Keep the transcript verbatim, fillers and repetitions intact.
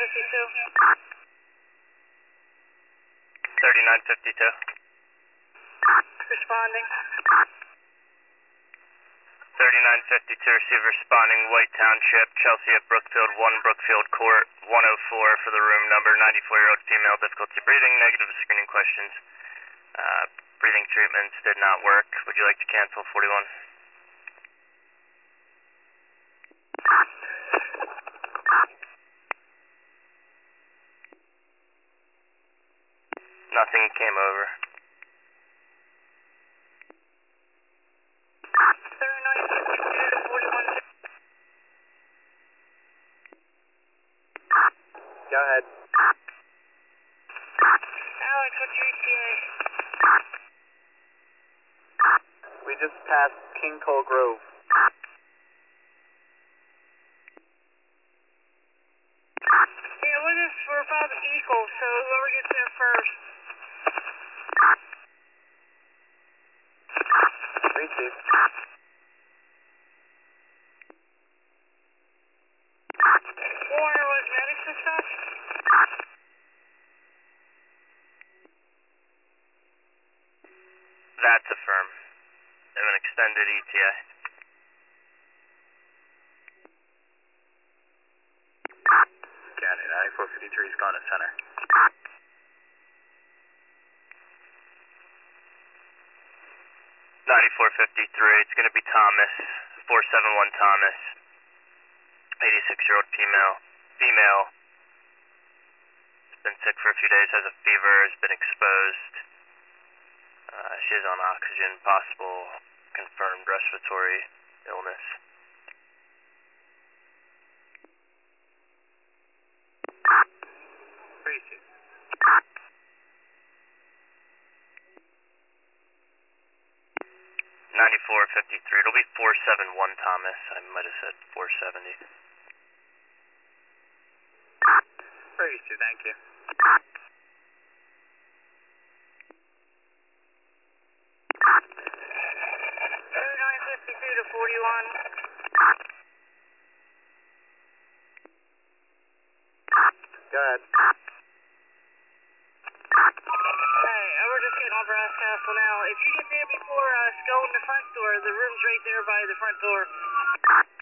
fifty-two. thirty-nine fifty-two. Responding. thirty-nine fifty-two, receive responding, White Township, Chelsea at Brookfield, one Brookfield Court, one oh four for the room number, ninety-four-year-old female, difficulty breathing, negative screening questions. Uh, breathing treatments did not work. Would you like to cancel forty-one? Nothing came over. thirty-nine fifty-two to forty-one. Go ahead. Alex, what's your E T A? We just passed King Cole Grove. Yeah, we're just, we're about equal, so whoever gets there first. Receive. Warner was medics and stuff? That's a firm. They have an extended E T A. County ninety-four fifty-three is gone to center. ninety-four fifty-three, it's going to be Thomas, four seven one Thomas, eighty-six-year-old female, female, has been sick for a few days, has a fever, has been exposed. Uh, she is on oxygen, possible confirmed respiratory illness. Receive. ninety-four fifty-three, it'll be four seven one Thomas, I might have said four seventy. Receive, thank you. thirty-nine fifty-two to forty-one. Go ahead. Hey, we're just getting on Brass Castle now. If you get there before us, go in the front door. The room's right there by the front door.